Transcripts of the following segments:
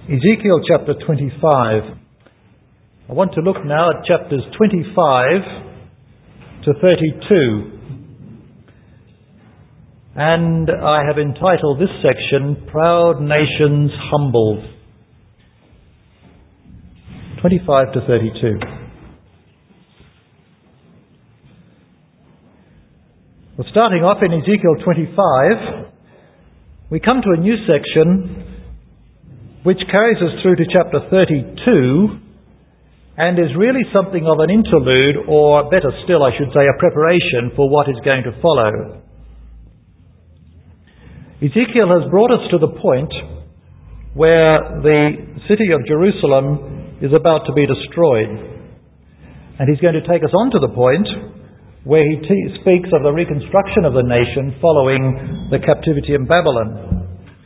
Ezekiel chapter 25. I want to look now at chapters 25 to 32. And I have entitled this section, Proud Nations Humbled. 25 to 32. Well, starting off in Ezekiel 25, we come to a new section which carries us through to chapter 32 and is really something of an interlude, or better still, I should say, a preparation for what is going to follow. Ezekiel has brought us to the point where the city of Jerusalem is about to be destroyed. And he's going to take us on to the point where he speaks of the reconstruction of the nation following the captivity in Babylon.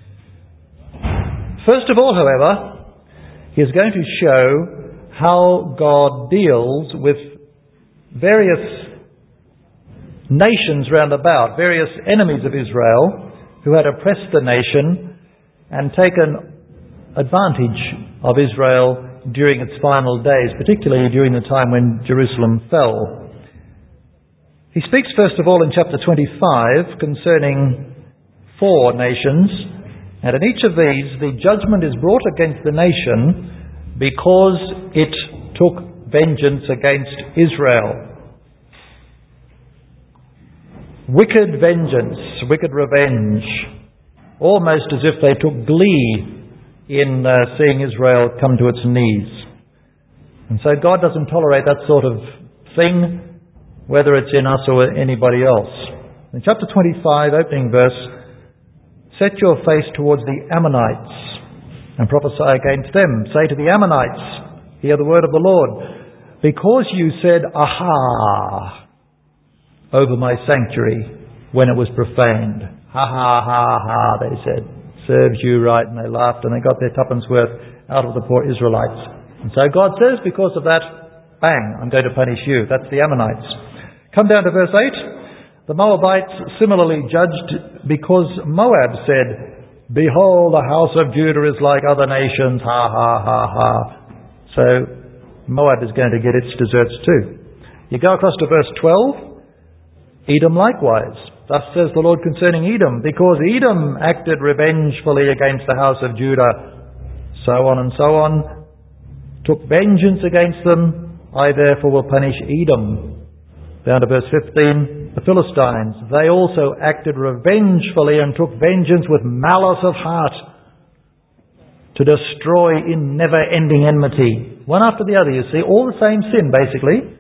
First of all, however, he is going to show how God deals with various nations round about, various enemies of Israel who had oppressed the nation and taken advantage of Israel during its final days, particularly during the time when Jerusalem fell. He speaks first of all in chapter 25 concerning 4 nations. And in each of these, the judgment is brought against the nation because it took vengeance against Israel. Wicked vengeance, wicked revenge, almost as if they took glee in seeing Israel come to its knees. And so God doesn't tolerate that sort of thing, whether it's in us or anybody else. In chapter 25, opening verse, set your face towards the Ammonites and prophesy against them. Say to the Ammonites, hear the word of the Lord. Because you said, aha, over my sanctuary when it was profaned. Ha ha ha ha, they said. Serves you right. And they laughed and they got their tuppence worth out of the poor Israelites. And so God says, because of that, bang, I'm going to punish you. That's the Ammonites. Come down to verse 8. The Moabites similarly judged because Moab said, behold, the house of Judah is like other nations. Ha, ha, ha, ha. So Moab is going to get its deserts too. You go across to verse 12. Edom likewise. Thus says the Lord concerning Edom, because Edom acted revengefully against the house of Judah. So on and so on. Took vengeance against them. I therefore will punish Edom. Down to verse 15. The Philistines, they also acted revengefully and took vengeance with malice of heart to destroy in never-ending enmity. One after the other, you see, all the same sin, basically.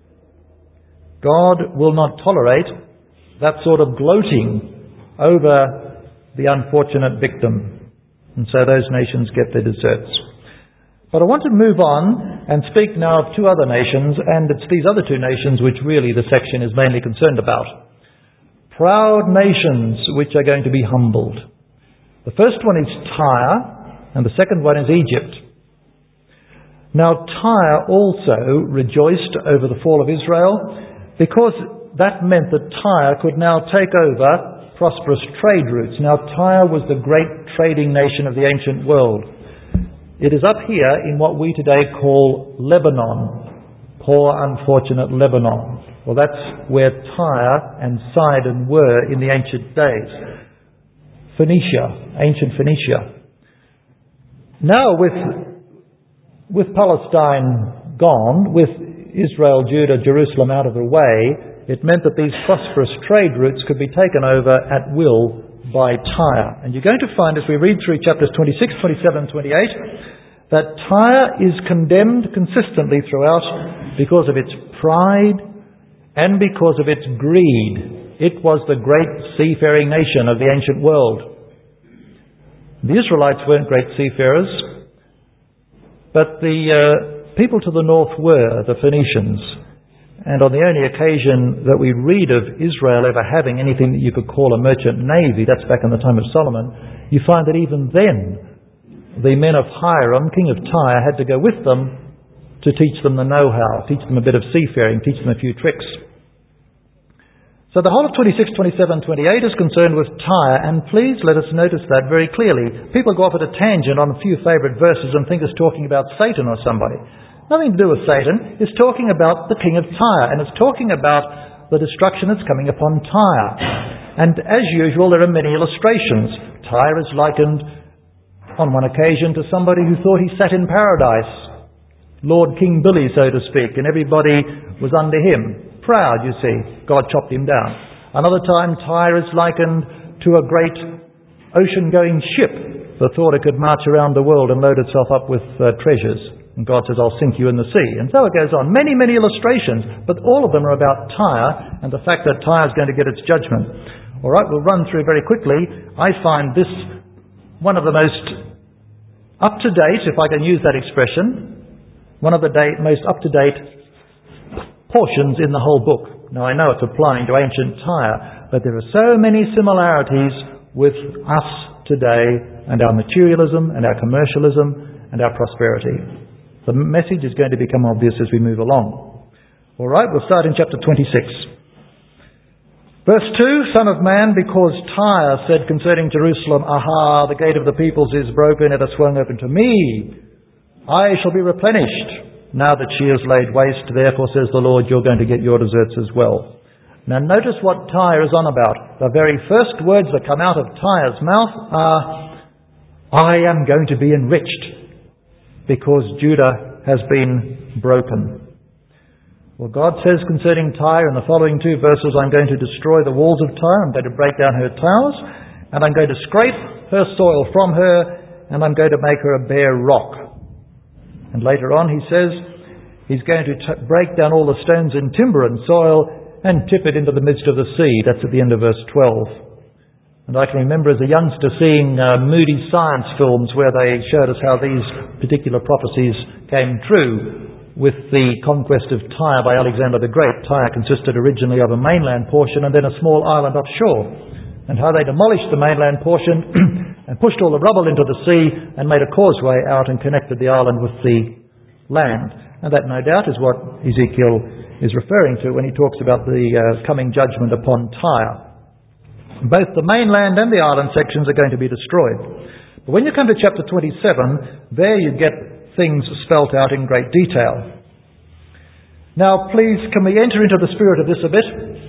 God will not tolerate that sort of gloating over the unfortunate victim. And so those nations get their deserts. But I want to move on and speak now of 2 other nations, and it's these other 2 nations which really the section is mainly concerned about. Proud nations which are going to be humbled. The first one is Tyre, and the second one is Egypt. Now Tyre also rejoiced over the fall of Israel, because that meant that Tyre could now take over prosperous trade routes. Now Tyre was the great trading nation of the ancient world. It is up here in what we today call Lebanon. Poor, unfortunate Lebanon. Well, that's where Tyre and Sidon were in the ancient days. Phoenicia, ancient Phoenicia. Now with Palestine gone, with Israel, Judah, Jerusalem out of the way, it meant that these prosperous trade routes could be taken over at will by Tyre. And you're going to find, as we read through chapters 26, 27, 28, that Tyre is condemned consistently throughout because of its pride and because of its greed. It was the great seafaring nation of the ancient world. The Israelites weren't great seafarers, but the people to the north were, the Phoenicians. And on the only occasion that we read of Israel ever having anything that you could call a merchant navy, that's back in the time of Solomon, you find that even then the men of Hiram, king of Tyre, had to go with them to teach them the know-how, teach them a bit of seafaring, teach them a few tricks. So the whole of 26, 27, 28 is concerned with Tyre, and please let us notice that very clearly. People go off at a tangent on a few favourite verses and think it's talking about Satan or somebody. Nothing to do with Satan. It's talking about the king of Tyre, and it's talking about the destruction that's coming upon Tyre. And as usual, there are many illustrations. Tyre is likened on one occasion to somebody who thought he sat in paradise. Lord King Billy, so to speak, and everybody was under him. Proud, you see. God chopped him down. Another time, Tyre is likened to a great ocean-going ship that thought it could march around the world and load itself up with treasures. And God says, I'll sink you in the sea. And so it goes on. Many, many illustrations, but all of them are about Tyre and the fact that Tyre is going to get its judgment. All right, we'll run through very quickly. I find this one of the most up-to-date, if I can use that expression, one of the most up-to-date portions in the whole book. Now I know it's applying to ancient Tyre, but there are so many similarities with us today and our materialism and our commercialism and our prosperity. The message is going to become obvious as we move along. All right, we'll start in chapter 26. Verse 2, Son of man, because Tyre said concerning Jerusalem, Aha, the gate of the peoples is broken, it has swung open to me. I shall be replenished. Now that she is laid waste, therefore says the Lord, you're going to get your deserts as well. Now notice what Tyre is on about. The very first words that come out of Tyre's mouth are, I am going to be enriched because Judah has been broken. Well, God says concerning Tyre in the following two verses, I'm going to destroy the walls of Tyre, I'm going to break down her towers, and I'm going to scrape her soil from her, and I'm going to make her a bare rock. And later on he says he's going to break down all the stones in timber and soil and tip it into the midst of the sea. That's at the end of verse 12. And I can remember as a youngster seeing moody science films where they showed us how these particular prophecies came true. With the conquest of Tyre by Alexander the Great, Tyre consisted originally of a mainland portion and then a small island offshore. And how they demolished the mainland portion and pushed all the rubble into the sea and made a causeway out and connected the island with the land. And that no doubt is what Ezekiel is referring to when he talks about the coming judgment upon Tyre. Both the mainland and the island sections are going to be destroyed. But when you come to chapter 27, there you get things spelt out in great detail. Now please, can we enter into the spirit of this a bit?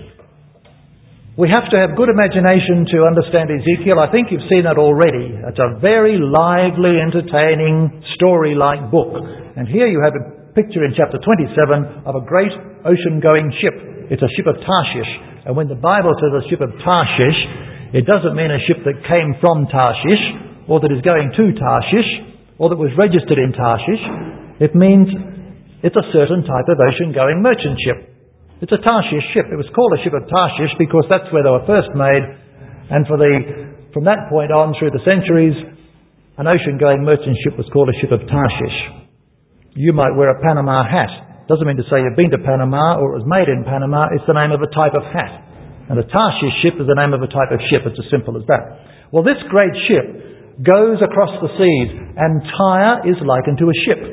We have to have good imagination to understand Ezekiel. I think you've seen that already. It's a very lively, entertaining, story-like book. And here you have a picture in chapter 27 of a great ocean-going ship. It's a ship of Tarshish. And when the Bible says a ship of Tarshish, it doesn't mean a ship that came from Tarshish, or that is going to Tarshish, or that was registered in Tarshish. It means it's a certain type of ocean-going merchant ship. It's a Tarshish ship. It was called a ship of Tarshish because that's where they were first made. And from that point on through the centuries, an ocean-going merchant ship was called a ship of Tarshish. You might wear a Panama hat. Doesn't mean to say you've been to Panama or it was made in Panama. It's the name of a type of hat. And a Tarshish ship is the name of a type of ship. It's as simple as that. Well, this great ship goes across the seas, and Tyre is likened to a ship.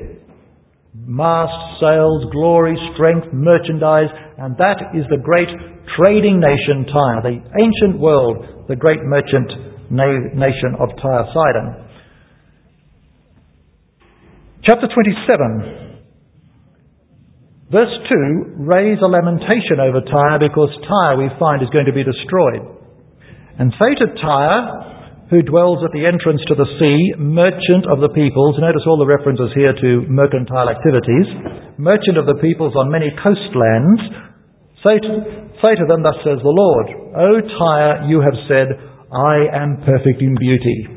Masts, sails, glory, strength, merchandise, and that is the great trading nation Tyre, the ancient world, the great merchant nation of Tyre Sidon. Chapter 27, verse 2, raise a lamentation over Tyre because Tyre, we find, is going to be destroyed. And say to Tyre, who dwells at the entrance to the sea, merchant of the peoples. Notice all the references here to mercantile activities. Merchant of the peoples on many coastlands. Say to them, thus says the Lord, O Tyre, you have said, I am perfect in beauty.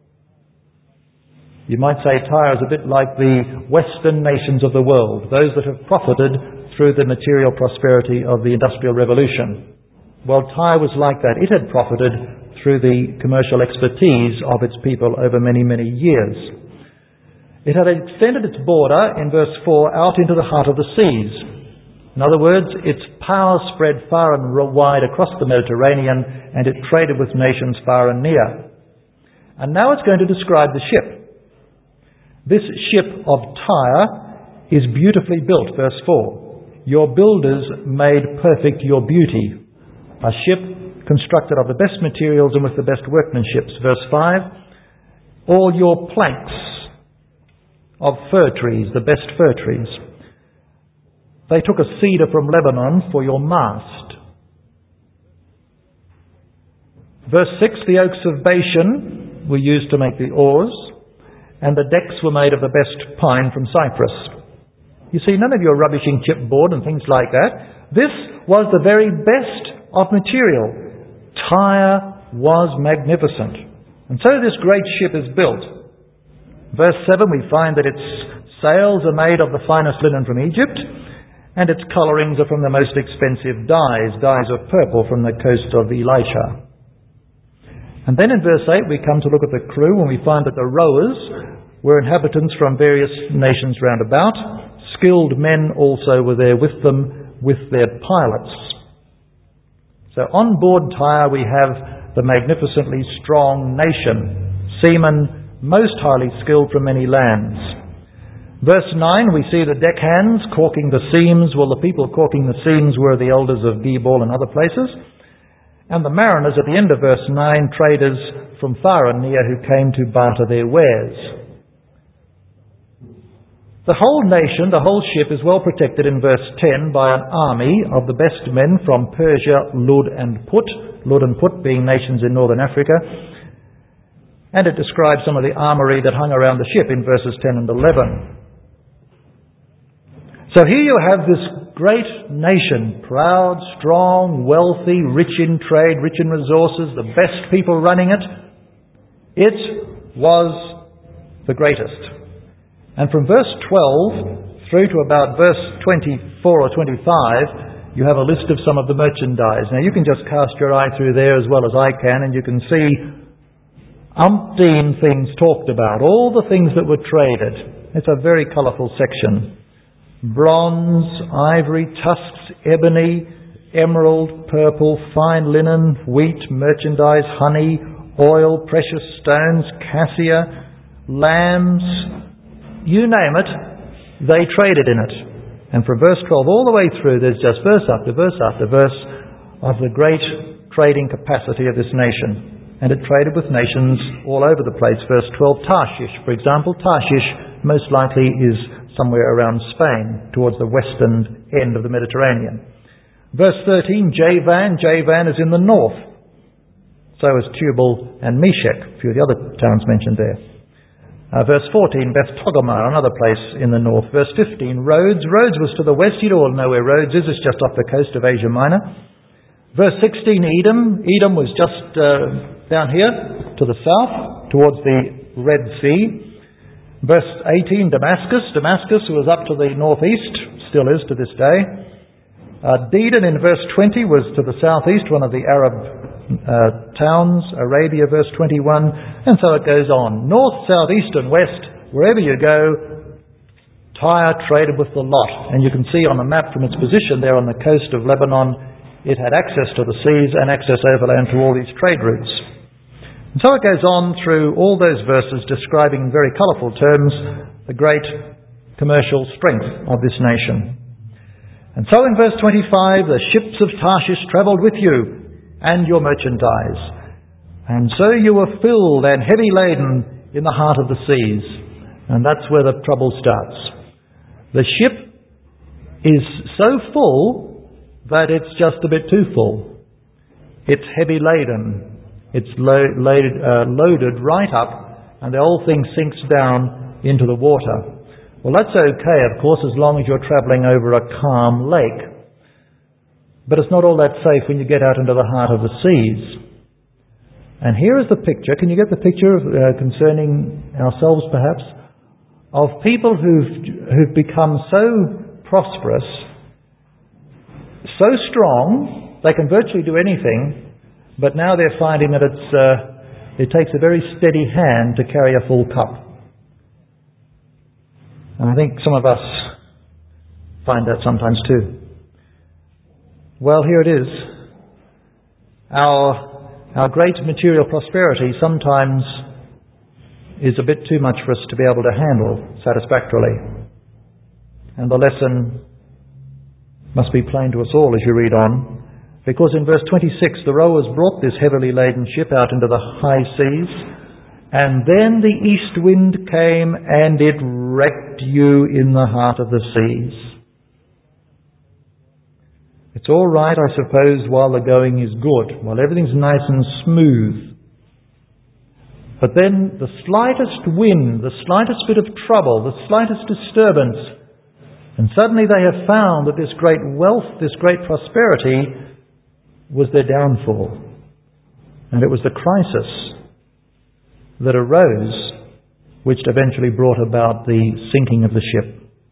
You might say Tyre is a bit like the Western nations of the world, those that have profited through the material prosperity of the Industrial Revolution. Well, Tyre was like that. It had profited through the commercial expertise of its people over many, many years. It had extended its border, in verse 4, out into the heart of the seas. In other words, its power spread far and wide across the Mediterranean, and it traded with nations far and near. And now it's going to describe the ship. This ship of Tyre is beautifully built, verse 4. Your builders made perfect your beauty. a ship constructed of the best materials and with the best workmanship. Verse 5, all your planks of fir trees, the best fir trees. They took a cedar from Lebanon for your mast. Verse 6, the oaks of Bashan were used to make the oars, and the decks were made of the best pine from Cyprus. You see, none of your rubbishing chipboard and things like that. This was the very best of material. Tyre was magnificent. And so this great ship is built. Verse 7, we find that its sails are made of the finest linen from Egypt, and its colourings are from the most expensive dyes of purple from the coast of Elisha. And then in verse 8 we come to look at the crew, and we find that the rowers were inhabitants from various nations round about. Skilled men also were there with them, with their pilots. So on board Tyre we have the magnificently strong nation, seamen most highly skilled from many lands. Verse 9, we see the deckhands caulking the seams. Well, the people caulking the seams were the elders of Gebal and other places. And the mariners at the end of verse 9, traders from far and near who came to barter their wares. The whole nation, the whole ship, is well protected in verse 10 by an army of the best men from Persia, Lud and Put. Lud and Put being nations in northern Africa. And it describes some of the armoury that hung around the ship in verses 10 and 11. So here you have this great nation, proud, strong, wealthy, rich in trade, rich in resources, the best people running it. It was the greatest. And from verse 12 through to about verse 24 or 25, you have a list of some of the merchandise. Now you can just cast your eye through there as well as I can, and you can see umpteen things talked about, all the things that were traded. It's a very colourful section. Bronze, ivory, tusks, ebony, emerald, purple, fine linen, wheat, merchandise, honey, oil, precious stones, cassia, lambs, you name it, they traded in it. And from verse 12 all the way through, there's just verse after verse after verse of the great trading capacity of this nation. And it traded with nations all over the place. Verse 12, Tarshish, for example. Tarshish most likely is somewhere around Spain, towards the western end of the Mediterranean. Verse 13, Javan. Javan is in the north. So is Tubal and Meshech, a few of the other towns mentioned there. Verse 14, Beth Togarmah, another place in the north. Verse 15, Rhodes. Rhodes was to the west. You all know where Rhodes is. It's just off the coast of Asia Minor. Verse 16, Edom. Edom was just down here to the south, towards the Red Sea. Verse 18, Damascus. Damascus was up to the northeast, still is to this day. Dedan in verse 20 was to the southeast, one of the Arab towns. Arabia, verse 21, and so it goes on. North, south, east and west, wherever you go, Tyre traded with the lot. And you can see on the map from its position there on the coast of Lebanon, it had access to the seas and access overland to all these trade routes. And so it goes on through all those verses describing in very colourful terms the great commercial strength of this nation. And so in verse 25, the ships of Tarshish travelled with you and your merchandise. And so you were filled and heavy laden in the heart of the seas. And that's where the trouble starts. The ship is so full that it's just a bit too full. It's heavy laden. It's loaded right up, and the whole thing sinks down into the water. Well, that's okay, of course, as long as you're travelling over a calm lake. But it's not all that safe when you get out into the heart of the seas. And here is the picture. Can you get the picture concerning ourselves, perhaps? Of people who've become so prosperous, so strong, they can virtually do anything, but now they're finding that it takes a very steady hand to carry a full cup. And I think some of us find that sometimes too. Well, here it is. Our great material prosperity sometimes is a bit too much for us to be able to handle satisfactorily. And the lesson must be plain to us all as you read on. Because in verse 26, the rowers brought this heavily laden ship out into the high seas, and then the east wind came and it wrecked you in the heart of the seas. It's all right, I suppose, while the going is good, while everything's nice and smooth. But then the slightest wind, the slightest bit of trouble, the slightest disturbance, and suddenly they have found that this great wealth, this great prosperity, was their downfall. And it was the crisis that arose which eventually brought about the sinking of the ship.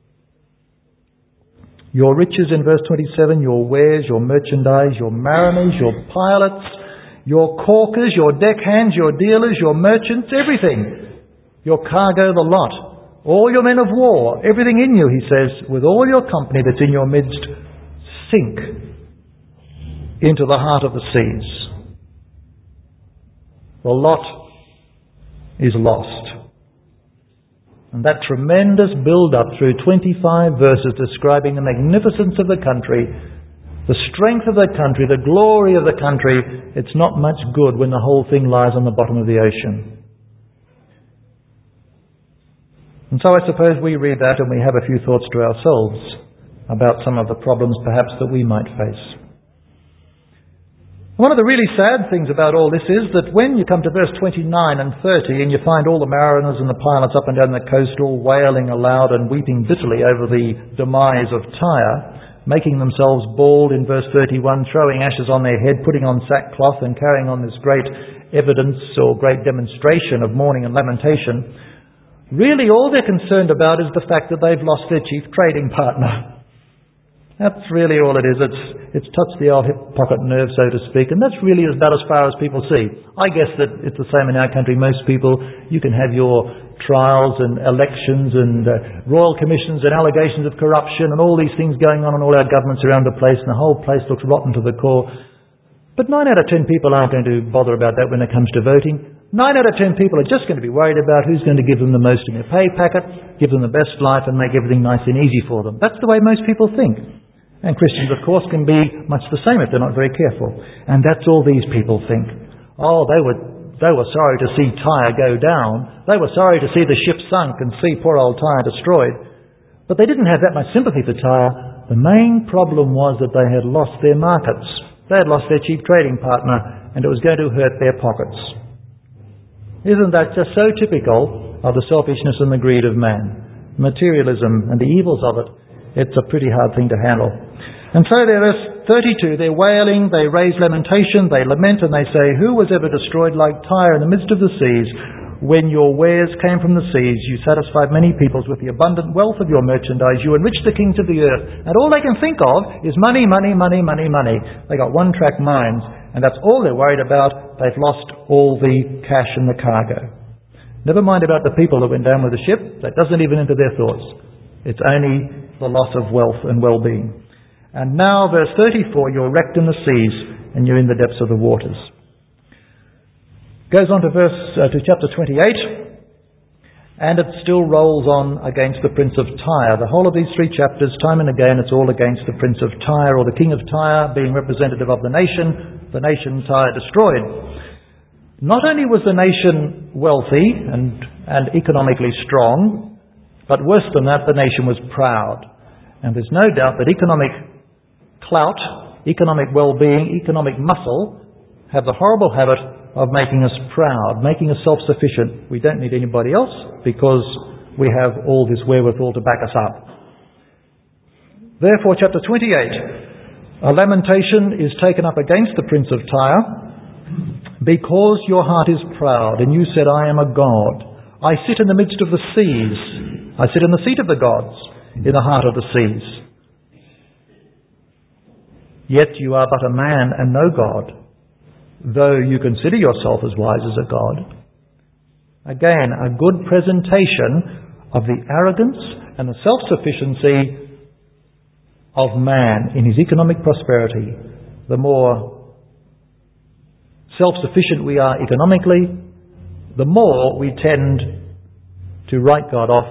Your riches in verse 27, your wares, your merchandise, your mariners, your pilots, your caulkers, your deckhands, your dealers, your merchants, everything. Your cargo, the lot. All your men of war, everything in you, he says, with all your company that's in your midst, sink into the heart of the seas. The lot is lost. And that tremendous build-up through 25 verses describing the magnificence of the country, the strength of the country, the glory of the country, it's not much good when the whole thing lies on the bottom of the ocean. And so I suppose we read that and we have a few thoughts to ourselves about some of the problems perhaps that we might face. One of the really sad things about all this is that when you come to verse 29 and 30 and you find all the mariners and the pilots up and down the coast all wailing aloud and weeping bitterly over the demise of Tyre, making themselves bald in verse 31, throwing ashes on their head, putting on sackcloth and carrying on this great evidence or great demonstration of mourning and lamentation, really all they're concerned about is the fact that they've lost their chief trading partner. That's really all it is. It's touched the old hip pocket nerve, so to speak, and that's really about as far as people see. I guess that it's the same in our country. Most people, you can have your trials and elections and royal commissions and allegations of corruption and all these things going on in all our governments around the place, and the whole place looks rotten to the core. But 9 out of 10 people aren't going to bother about that when it comes to voting. 9 out of 10 people are just going to be worried about who's going to give them the most in their pay packet, give them the best life and make everything nice and easy for them. That's the way most people think. And Christians, of course, can be much the same if they're not very careful. And that's all these people think. Oh, they were sorry to see Tyre go down. They were sorry to see the ship sunk and see poor old Tyre destroyed. But they didn't have that much sympathy for Tyre. The main problem was that they had lost their markets. They had lost their chief trading partner, and it was going to hurt their pockets. Isn't that just so typical of the selfishness and the greed of man? Materialism and the evils of it. It's a pretty hard thing to handle. And so there is 32, they're wailing, they raise lamentation, they lament and they say, who was ever destroyed like Tyre in the midst of the seas? When your wares came from the seas, you satisfied many peoples with the abundant wealth of your merchandise. You enriched the kings of the earth. And all they can think of is money, money, money, money, money. They got one-track minds, and that's all they're worried about. They've lost all the cash and the cargo. Never mind about the people that went down with the ship. That doesn't even enter their thoughts. It's only the loss of wealth and well-being. And now, verse 34, you're wrecked in the seas and you're in the depths of the waters. Goes on to chapter 28, and it still rolls on against the prince of Tyre. The whole of these 3 chapters, time and again, it's all against the prince of Tyre, or the king of Tyre, being representative of the nation Tyre destroyed. Not only was the nation wealthy and economically strong, but worse than that, the nation was proud. And there's no doubt that economic clout, economic well-being, economic muscle have the horrible habit of making us proud, making us self-sufficient. We don't need anybody else because we have all this wherewithal to back us up. Therefore, chapter 28, a lamentation is taken up against the prince of Tyre, because your heart is proud, and you said, I am a god. I sit in the midst of the seas. I sit in the seat of the gods, in the heart of the seas. Yet you are but a man and no God, though you consider yourself as wise as a God. Again, a good presentation of the arrogance and the self-sufficiency of man in his economic prosperity. The more self-sufficient we are economically, the more we tend to write God off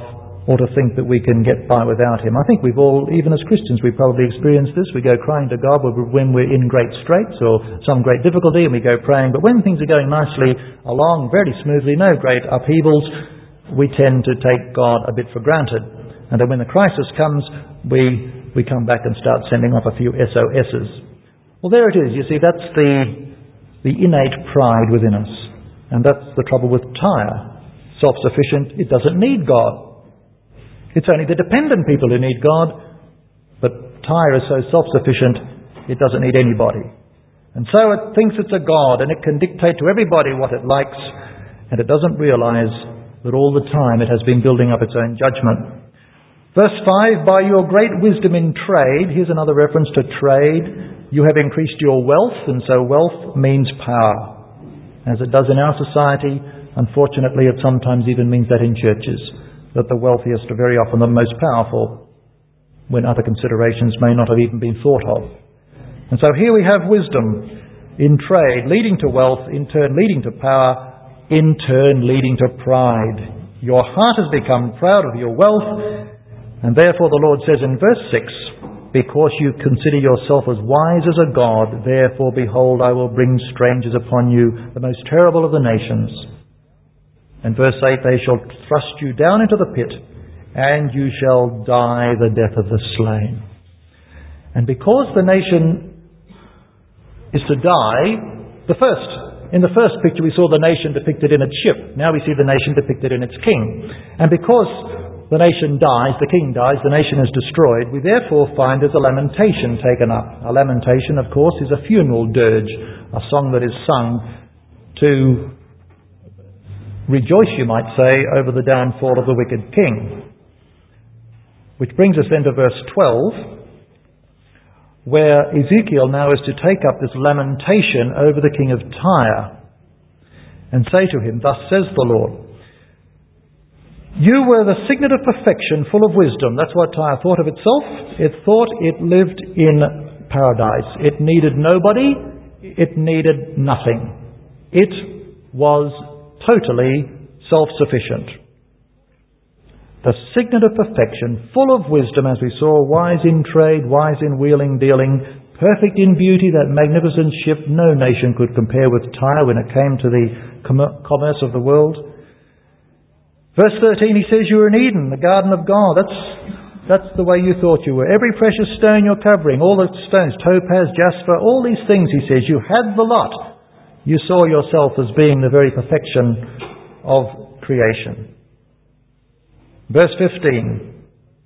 or to think that we can get by without him. I think we've all, even as Christians, we've probably experienced this. We go crying to God when we're in great straits or some great difficulty, and we go praying. But when things are going nicely along, very smoothly, no great upheavals, we tend to take God a bit for granted. And then when the crisis comes, we come back and start sending off a few SOSs. Well, there it is. You see, that's the innate pride within us. And that's the trouble with Tyre. Self-sufficient, it doesn't need God. It's only the dependent people who need God, but Tyre is so self-sufficient, it doesn't need anybody. And so it thinks it's a God, and it can dictate to everybody what it likes, and it doesn't realize that all the time it has been building up its own judgment. Verse 5, by your great wisdom in trade, here's another reference to trade, you have increased your wealth, and so wealth means power. As it does in our society, unfortunately it sometimes even means that in churches, that the wealthiest are very often the most powerful, when other considerations may not have even been thought of. And so here we have wisdom in trade, leading to wealth, in turn leading to power, in turn leading to pride. Your heart has become proud of your wealth, and therefore the Lord says in verse 6, because you consider yourself as wise as a god, therefore behold, I will bring strangers upon you, the most terrible of the nations. And verse 8, they shall thrust you down into the pit, and you shall die the death of the slain. And because the nation is to die, in the first picture we saw the nation depicted in its ship. Now we see the nation depicted in its king. And because the nation dies, the king dies, the nation is destroyed, we therefore find there's a lamentation taken up. A lamentation, of course, is a funeral dirge, a song that is sung to rejoice, you might say, over the downfall of the wicked king. Which brings us then to verse 12, where Ezekiel now is to take up this lamentation over the king of Tyre and say to him, thus says the Lord, you were the signet of perfection, full of wisdom. That's what Tyre thought of itself. It thought it lived in paradise. It needed nobody. It needed nothing. It was totally self-sufficient. The signet of perfection, full of wisdom, as we saw, wise in trade, wise in wheeling, dealing, perfect in beauty, that magnificent ship. No nation could compare with Tyre when it came to the commerce of the world. Verse 13, he says, you were in Eden, the garden of God. That's the way you thought you were. Every precious stone you're covering, all the stones, topaz, jasper, all these things, he says, you had the lot. You saw yourself as being the very perfection of creation. Verse 15.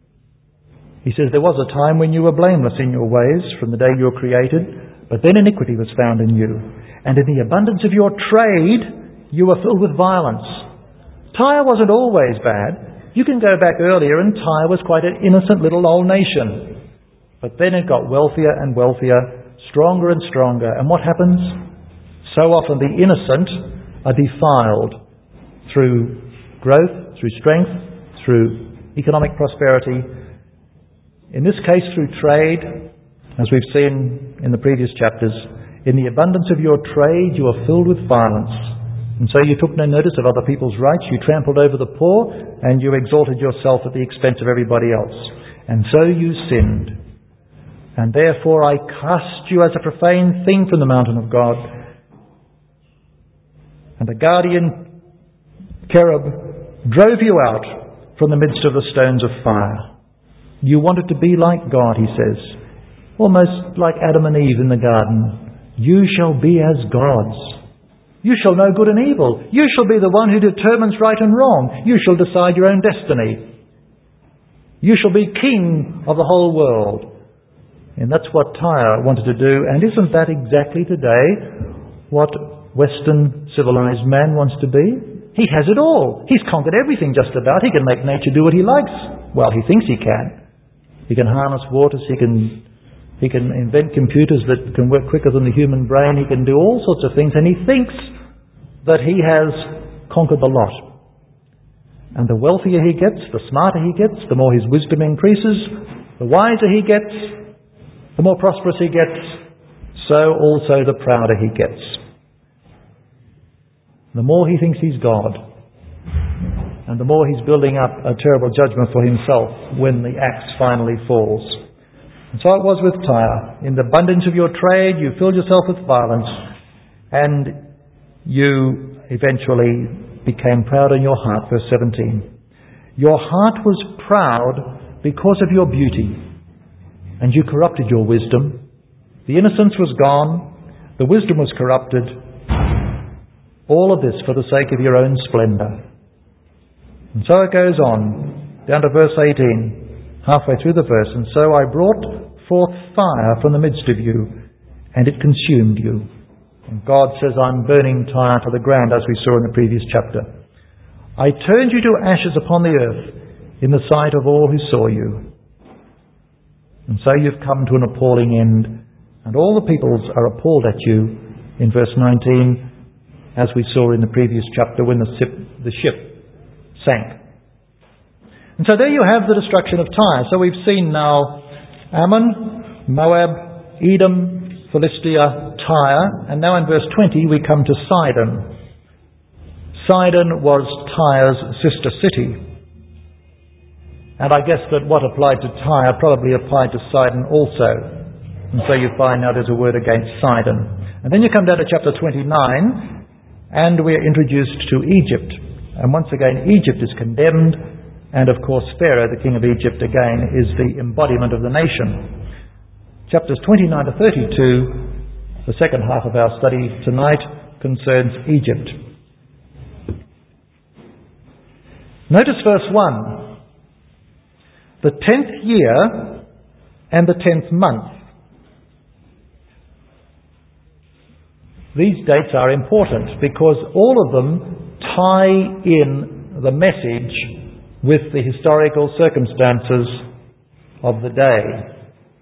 He says, there was a time when you were blameless in your ways from the day you were created, but then iniquity was found in you. And in the abundance of your trade, you were filled with violence. Tyre wasn't always bad. You can go back earlier and Tyre was quite an innocent little old nation. But then it got wealthier and wealthier, stronger and stronger. And what happens? So often the innocent are defiled through growth, through strength, through economic prosperity. In this case, through trade, as we've seen in the previous chapters. In the abundance of your trade, you are filled with violence. And so you took no notice of other people's rights. You trampled over the poor, and you exalted yourself at the expense of everybody else. And so you sinned. And therefore I cast you as a profane thing from the mountain of God. And the guardian cherub drove you out from the midst of the stones of fire. You wanted to be like God, he says. Almost like Adam and Eve in the garden. You shall be as gods. You shall know good and evil. You shall be the one who determines right and wrong. You shall decide your own destiny. You shall be king of the whole world. And that's what Tyre wanted to do. And isn't that exactly today what Western civilized man wants to be? He has it all. He's conquered everything just about. He can make nature do what he likes. Well, he thinks he can. He can harness waters. He can invent computers that can work quicker than the human brain. He can do all sorts of things. And he thinks that he has conquered the lot. And the wealthier he gets, the smarter he gets, the more his wisdom increases, the wiser he gets, the more prosperous he gets, so also the prouder he gets. The more he thinks he's God. and the more he's building up a terrible judgment for himself when the axe finally falls. And so it was with Tyre. In the abundance of your trade, you filled yourself with violence, and you eventually became proud in your heart. Verse 17. Your heart was proud because of your beauty, and you corrupted your wisdom. The innocence was gone, the wisdom was corrupted. All of this for the sake of your own splendour. And so it goes on, down to verse 18, halfway through the verse. And so I brought forth fire from the midst of you, and it consumed you. And God says, I'm burning Tyre to the ground, as we saw in the previous chapter. I turned you to ashes upon the earth in the sight of all who saw you. And so you've come to an appalling end, and all the peoples are appalled at you, in verse 19, as we saw in the previous chapter when the ship sank. And so there you have the destruction of Tyre. So we've seen now Ammon, Moab, Edom, Philistia, Tyre, and now in verse 20 we come to Sidon. Sidon was Tyre's sister city. And I guess that what applied to Tyre probably applied to Sidon also. And so you find now there's a word against Sidon. And then you come down to chapter 29, and we're introduced to Egypt. And once again, Egypt is condemned, and of course Pharaoh, the king of Egypt, again, is the embodiment of the nation. Chapters 29 to 32, the second half of our study tonight, concerns Egypt. Notice verse 1. The 10th year and the 10th month. These dates are important because all of them tie in the message with the historical circumstances of the day.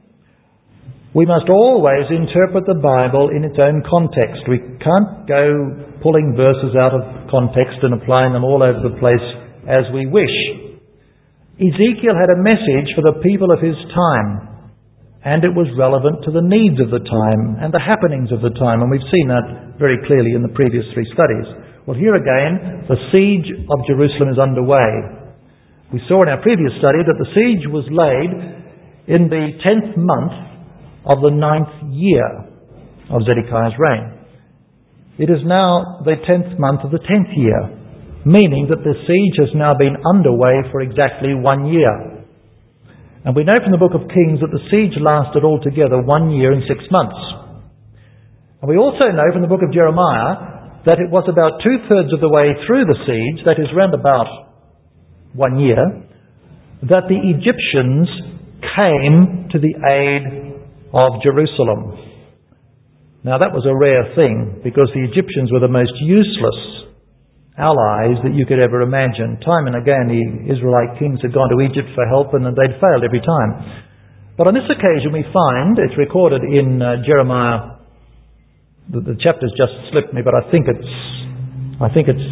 We must always interpret the Bible in its own context. We can't go pulling verses out of context and applying them all over the place as we wish. Ezekiel had a message for the people of his time, and it was relevant to the needs of the time and the happenings of the time, and we've seen that very clearly in the previous three studies. Well, here again, the siege of Jerusalem is underway. We saw in our previous study that the siege was laid in the 10th month of the 9th year of Zedekiah's reign. It is now the 10th month of the 10th year, meaning that the siege has now been underway for exactly 1 year. And we know from the book of Kings that the siege lasted altogether 1 year and 6 months. And we also know from the book of Jeremiah that it was about 2/3 of the way through the siege, that is round about 1 year, that the Egyptians came to the aid of Jerusalem. Now that was a rare thing, because the Egyptians were the most useless allies that you could ever imagine. Time and again the Israelite kings had gone to Egypt for help and they'd failed every time. But on this occasion we find, it's recorded in Jeremiah, the chapter's just slipped me, but I think it's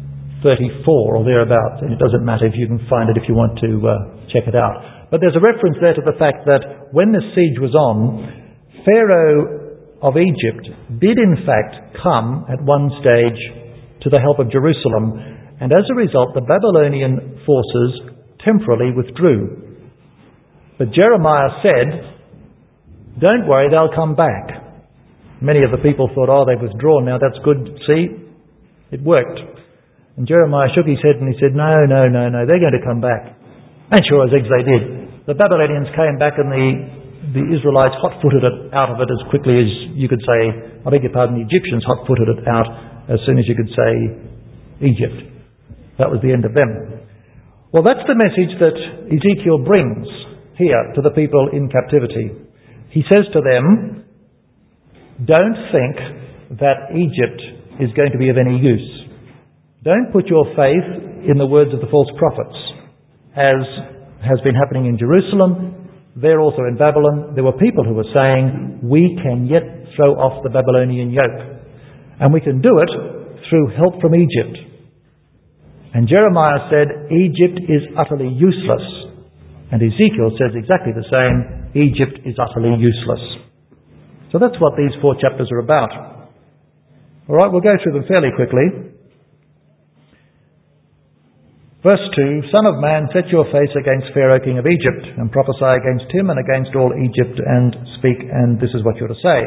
34 or thereabouts, and it doesn't matter if you can find it if you want to check it out. But there's a reference there to the fact that when this siege was on, Pharaoh of Egypt did in fact come at one stage to the help of Jerusalem, and as a result the Babylonian forces temporarily withdrew. But Jeremiah said, don't worry, they'll come back. Many of the people thought, oh, they've withdrawn now, that's good, see, it worked. And Jeremiah shook his head and he said, no, they're going to come back. And sure as eggs they did. The Babylonians came back and the Israelites hot-footed it out of it as quickly as you could say, I beg your pardon, the Egyptians hot-footed it out as soon as you could say Egypt. That was the end of them. Well, that's the message that Ezekiel brings here to the people in captivity. He says to them, don't think that Egypt is going to be of any use. Don't put your faith in the words of the false prophets, as has been happening in Jerusalem. There also in Babylon, there were people who were saying, we can yet throw off the Babylonian yoke. And we can do it through help from Egypt. And Jeremiah said, Egypt is utterly useless. And Ezekiel says exactly the same, Egypt is utterly useless. So that's what these 4 chapters are about. All right, we'll go through them fairly quickly. Verse 2, Son of man, set your face against Pharaoh king of Egypt, and prophesy against him and against all Egypt, and speak, and this is what you're to say.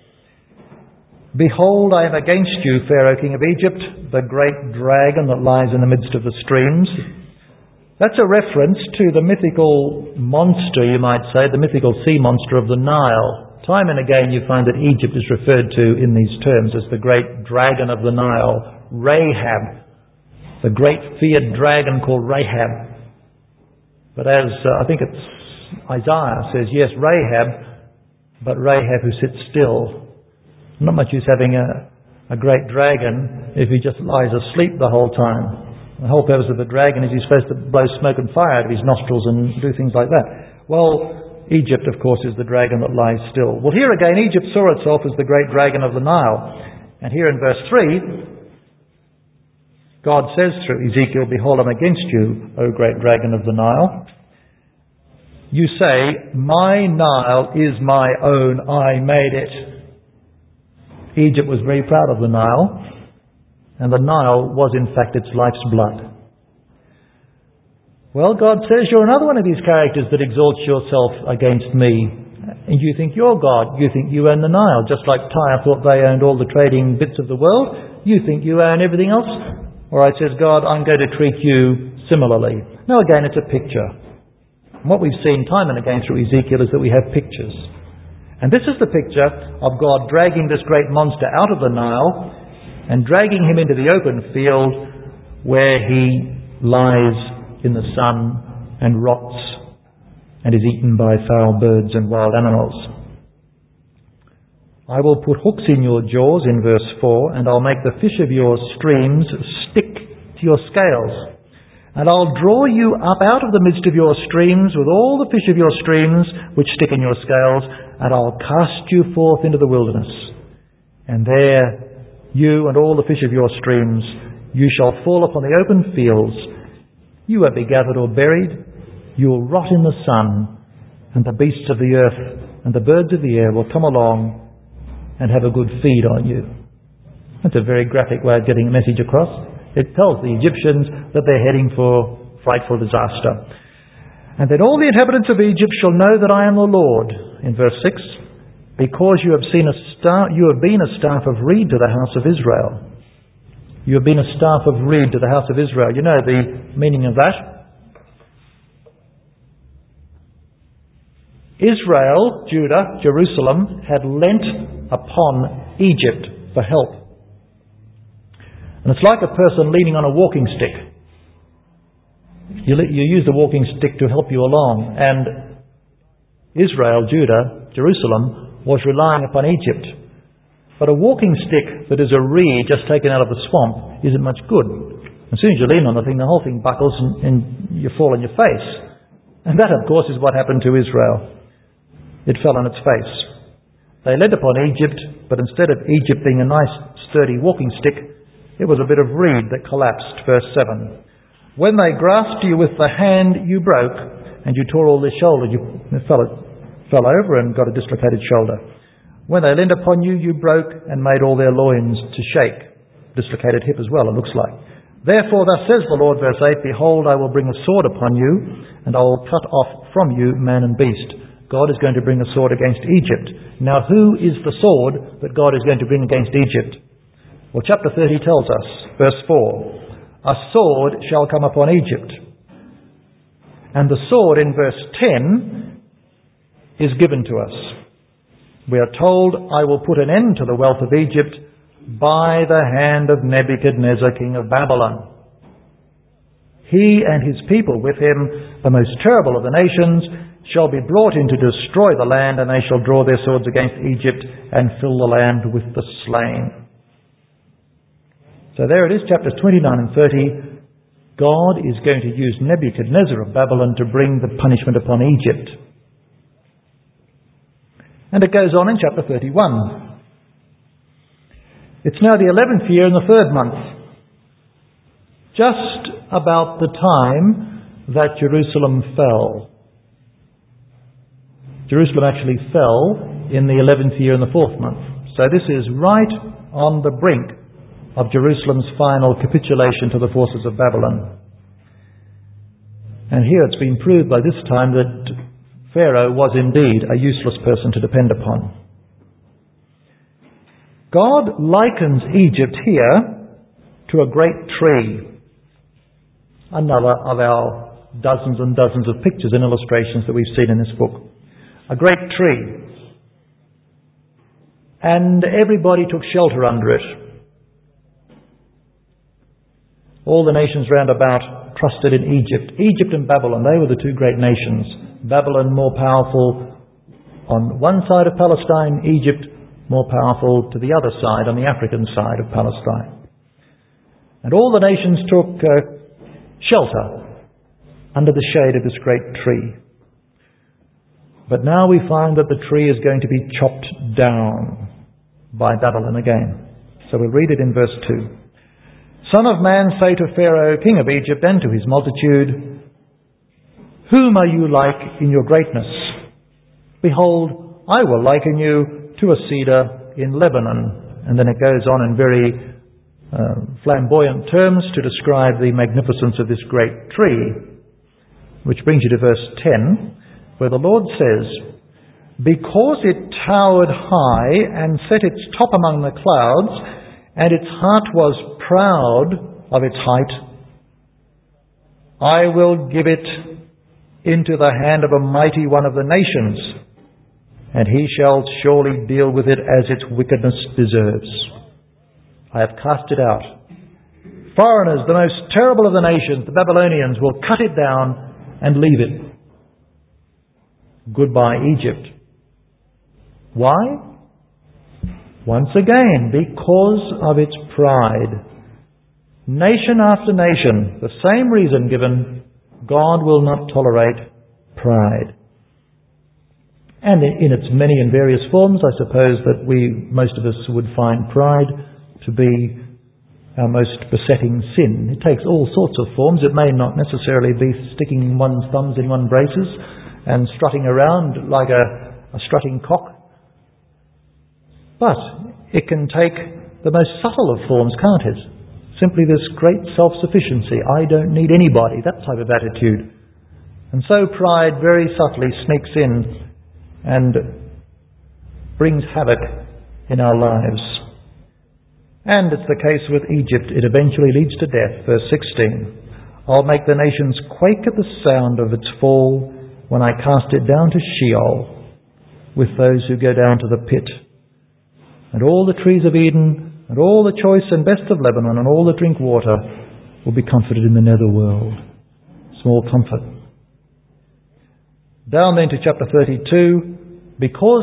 Behold, I am against you, Pharaoh king of Egypt, the great dragon that lies in the midst of the streams. That's a reference to the mythical monster, you might say, the mythical sea monster of the Nile. Time and again you find that Egypt is referred to in these terms as the great dragon of the Nile, Rahab, the great feared dragon called Rahab. But as I think it's Isaiah says, yes, Rahab, but Rahab who sits still. Not much use having a great dragon if he just lies asleep the whole time. The whole purpose of the dragon is he's supposed to blow smoke and fire out of his nostrils and do things like that. Well, Egypt, of course, is the dragon that lies still. Well, here again, Egypt saw itself as the great dragon of the Nile. And here in verse 3, God says through Ezekiel, behold, I'm against you, O great dragon of the Nile. You say, my Nile is my own, I made it. Egypt was very proud of the Nile, and the Nile was in fact its life's blood. Well, God says, you're another one of these characters that exalts yourself against me. And you think you're God. You think you own the Nile. Just like Tyre thought they owned all the trading bits of the world, you think you own everything else. All right, says God, I'm going to treat you similarly. Now again, it's a picture. And what we've seen time and again through Ezekiel is that we have pictures. And this is the picture of God dragging this great monster out of the Nile and dragging him into the open field where he lies in the sun and rots and is eaten by foul birds and wild animals. I will put hooks in your jaws, in verse 4, and I'll make the fish of your streams stick to your scales. And I'll draw you up out of the midst of your streams with all the fish of your streams which stick in your scales, and I'll cast you forth into the wilderness. And there you and all the fish of your streams, you shall fall upon the open fields. You won't be gathered or buried. You will rot in the sun, and the beasts of the earth and the birds of the air will come along and have a good feed on you. That's a very graphic way of getting a message across. It tells the Egyptians that they're heading for frightful disaster. And then all the inhabitants of Egypt shall know that I am the Lord, in verse 6, because you have been a staff of reed to the house of Israel. You have been a staff of reed to the house of Israel. You know the meaning of that? Israel, Judah, Jerusalem, had lent upon Egypt for help. And it's like a person leaning on a walking stick. You use the walking stick to help you along. And Israel, Judah, Jerusalem, was relying upon Egypt. But a walking stick that is a reed just taken out of the swamp isn't much good. As soon as you lean on the thing, the whole thing buckles and you fall on your face. And that, of course, is what happened to Israel. It fell on its face. They led upon Egypt, but instead of Egypt being a nice, sturdy walking stick, it was a bit of reed that collapsed. Verse 7. When they grasped you with the hand, you broke, and you tore all their shoulder. You fell over and got a dislocated shoulder. When they leaned upon you, you broke and made all their loins to shake. Dislocated hip as well, it looks like. Therefore, thus says the Lord, verse 8, behold, I will bring a sword upon you, and I will cut off from you man and beast. God is going to bring a sword against Egypt. Now, who is the sword that God is going to bring against Egypt? Well, chapter 30 tells us, verse 4, a sword shall come upon Egypt. And the sword in verse 10 is given to us. We are told, I will put an end to the wealth of Egypt by the hand of Nebuchadnezzar, king of Babylon. He and his people with him, the most terrible of the nations, shall be brought in to destroy the land, and they shall draw their swords against Egypt and fill the land with the slain. So there it is, chapters 29 and 30. God is going to use Nebuchadnezzar of Babylon to bring the punishment upon Egypt. And it goes on in chapter 31. It's now the 11th year in the 3rd month, just about the time that Jerusalem fell. Jerusalem actually fell in the 11th year in the 4th month. So this is right on the brink of Jerusalem's final capitulation to the forces of Babylon. And here it's been proved by this time that Pharaoh was indeed a useless person to depend upon. God likens Egypt here to a great tree. Another of our dozens and dozens of pictures and illustrations that we've seen in this book. A great tree. And everybody took shelter under it. All the nations round about trusted in Egypt. Egypt and Babylon, they were the two great nations. Babylon more powerful on one side of Palestine, Egypt more powerful to the other side, on the African side of Palestine. And all the nations took shelter under the shade of this great tree. But now we find that the tree is going to be chopped down by Babylon again. So we'll read it in verse 2. Son of man, say to Pharaoh, king of Egypt, and to his multitude, whom are you like in your greatness? Behold, I will liken you to a cedar in Lebanon. And then it goes on in very flamboyant terms to describe the magnificence of this great tree, which brings you to verse 10, where the Lord says, because it towered high and set its top among the clouds, and its heart was proud of its height, I will give it into the hand of a mighty one of the nations, and he shall surely deal with it as its wickedness deserves. I have cast it out. Foreigners, the most terrible of the nations, the Babylonians, will cut it down and leave it. Goodbye, Egypt. Why? Once again, because of its pride. Nation after nation, the same reason given, God will not tolerate pride. And in its many and various forms, I suppose that most of us would find pride to be our most besetting sin. It takes all sorts of forms. It may not necessarily be sticking one's thumbs in one's braces and strutting around like a strutting cock. But it can take the most subtle of forms, can't it? Simply this great self-sufficiency. I don't need anybody, that type of attitude. And so pride very subtly sneaks in and brings havoc in our lives. And it's the case with Egypt. It eventually leads to death. Verse 16. I'll make the nations quake at the sound of its fall when I cast it down to Sheol with those who go down to the pit. And all the trees of Eden, and all the choice and best of Lebanon, and all that drink water will be comforted in the nether world. Small comfort. Down then to chapter 32. Because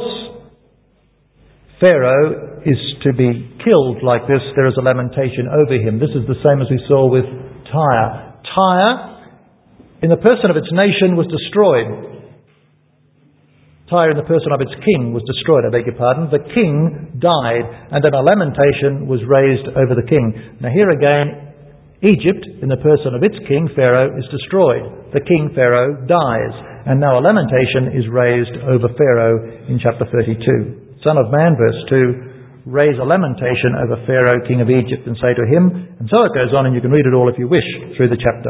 Pharaoh is to be killed like this, there is a lamentation over him. This is the same as we saw with Tyre. Tyre, in the person of its nation, was destroyed. Tyre in the person of its king was destroyed, I beg your pardon. The king died, and then a lamentation was raised over the king. Now here again, Egypt, in the person of its king, Pharaoh, is destroyed. The king, Pharaoh, dies. And now a lamentation is raised over Pharaoh in chapter 32. Son of man, verse 2, raise a lamentation over Pharaoh, king of Egypt, and say to him, and so it goes on, and you can read it all if you wish through the chapter.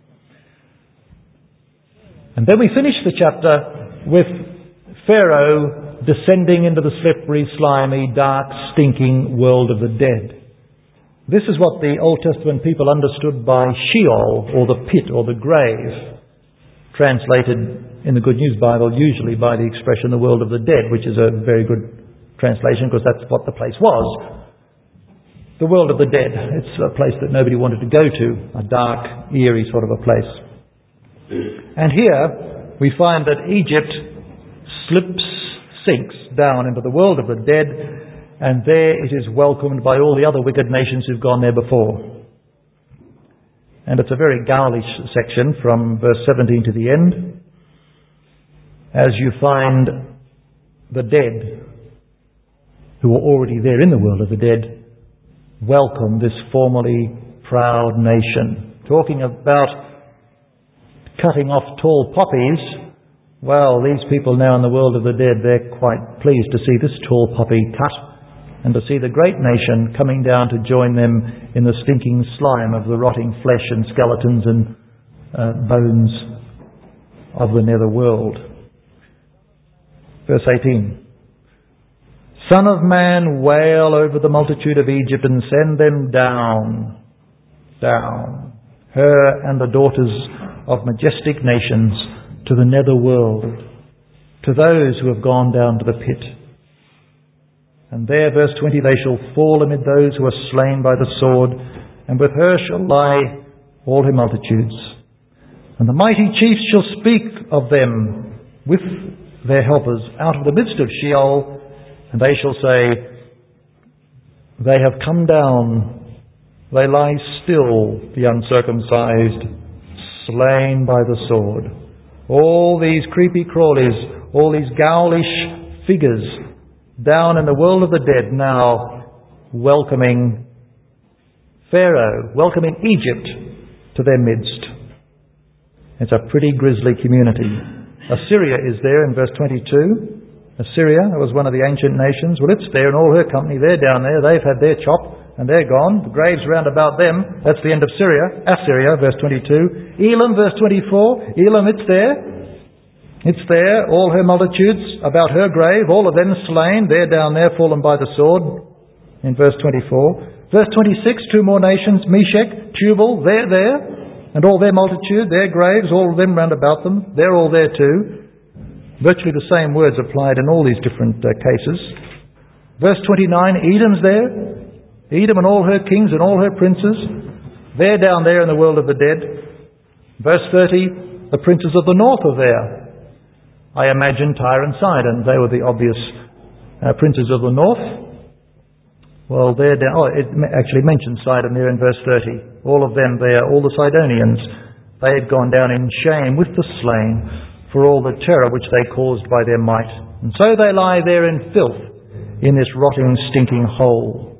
And then we finish the chapter with Pharaoh descending into the slippery, slimy, dark, stinking world of the dead. This is what the Old Testament people understood by Sheol, or the pit, or the grave, translated in the Good News Bible usually by the expression the world of the dead, which is a very good translation because that's what the place was. The world of the dead. It's a place that nobody wanted to go to, a dark, eerie sort of a place. And here we find that Egypt sinks down into the world of the dead, and there it is welcomed by all the other wicked nations who've gone there before. And it's a very garlish section from verse 17 to the end, as you find the dead, who are already there in the world of the dead, welcome this formerly proud nation. Talking about cutting off tall poppies, well, these people now in the world of the dead, they're quite pleased to see this tall poppy cut and to see the great nation coming down to join them in the stinking slime of the rotting flesh and skeletons and bones of the nether world. Verse 18. Son of man, wail over the multitude of Egypt and send them down, her and the daughters of majestic nations, to the nether world, to those who have gone down to the pit. And there, verse 20, they shall fall amid those who are slain by the sword, and with her shall lie all her multitudes. And the mighty chiefs shall speak of them with their helpers out of the midst of Sheol, and they shall say, they have come down, they lie still, the uncircumcised, slain by the sword. All these creepy crawlies, all these ghoulish figures down in the world of the dead now welcoming Pharaoh, welcoming Egypt to their midst. It's a pretty grisly community. Assyria is there in verse 22. Assyria was one of the ancient nations. Well, it's there and all her company. They're down there. They've had their chop and they're gone. The graves round about them. That's the end of Syria. Assyria, verse 22. Elam, verse 24. Elam, it's there. It's there. All her multitudes about her grave. All of them slain. They're down there, fallen by the sword. In verse 24. Verse 26. Two more nations. Meshech, Tubal. They're there. And all their multitude. Their graves. All of them round about them. They're all there too. Virtually the same words applied in all these different cases. Verse 29, Edom's there. Edom and all her kings and all her princes. They're down there in the world of the dead. Verse 30, the princes of the north are there. I imagine Tyre and Sidon. They were the obvious princes of the north. Well, they're down. Oh, it actually mentions Sidon there in verse 30. All of them there, all the Sidonians. They had gone down in shame with the slain, for all the terror which they caused by their might. And so they lie there in filth, in this rotting, stinking hole.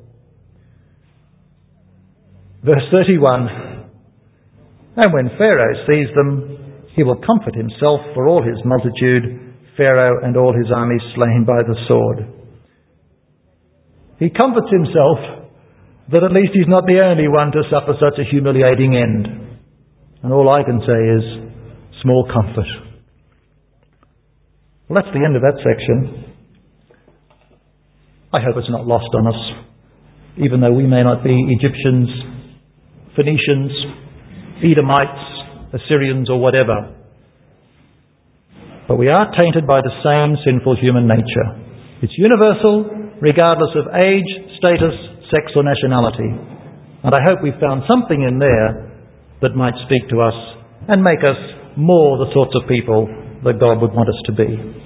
Verse 31, and when Pharaoh sees them, he will comfort himself for all his multitude, Pharaoh and all his army slain by the sword. He comforts himself that at least he's not the only one to suffer such a humiliating end. And all I can say is, small comfort. Well, that's the end of that section. I hope it's not lost on us, even though we may not be Egyptians, Phoenicians, Edomites, Assyrians or whatever. But we are tainted by the same sinful human nature. It's universal, regardless of age, status, sex or nationality. And I hope we've found something in there that might speak to us and make us more the sorts of people that God would want us to be.